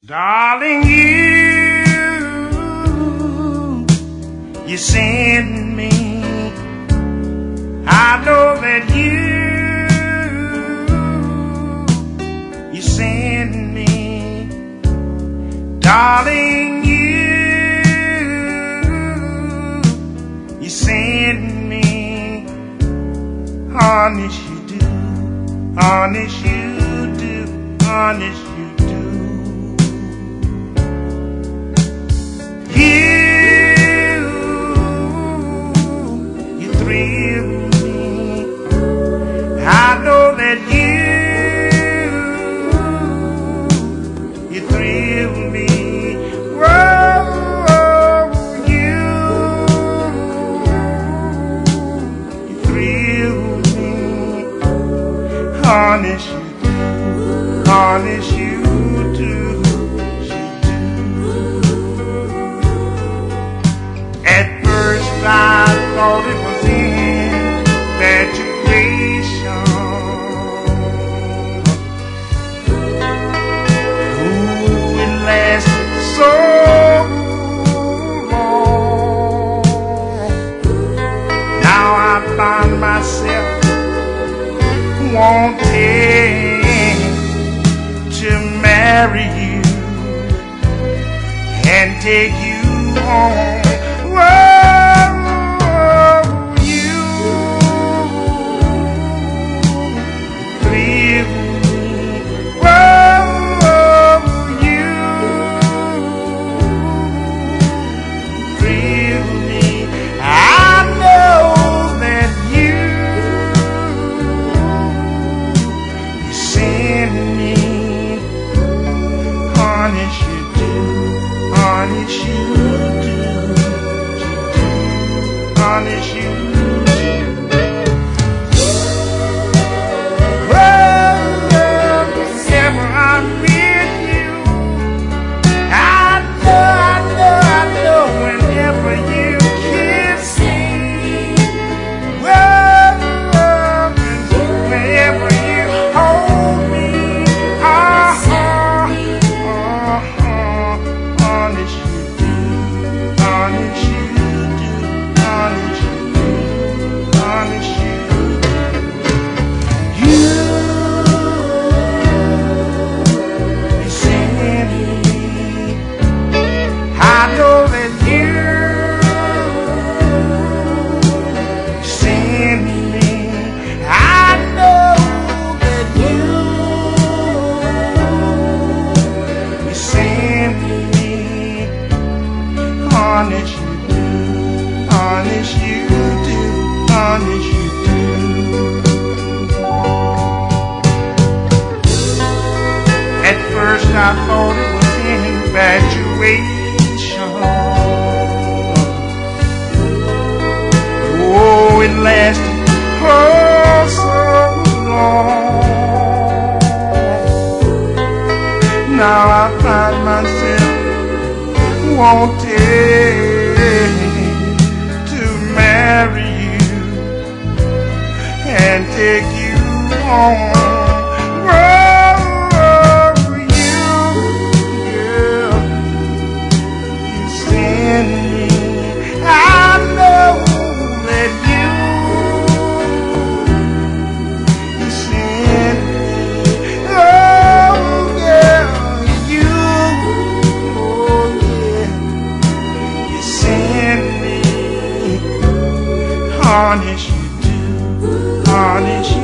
Darling, you send me. I know that you send me. Darling, you send me. Honest you do, honest you do, honest you do. You thrill me. I know that you thrill me. Whoa, you thrill me. Honest you do, honest you do. I thought it was infatuation. Ooh, it lasted so long. Now I find myself wanting to marry you and take you home. Whoa. Honest you do, honest you do, honest you do. Whenever I'm with you, I know, whenever you kiss me, whenever you hold me, honest you do, honest you do, honest you do. At first I thought it was infatuation. Oh, it lasted so long. Now I find myself wanting to marry you and take you home. Whoa, you, girl, you send me. I know that you send me. Oh, girl, you. Honest you do, honest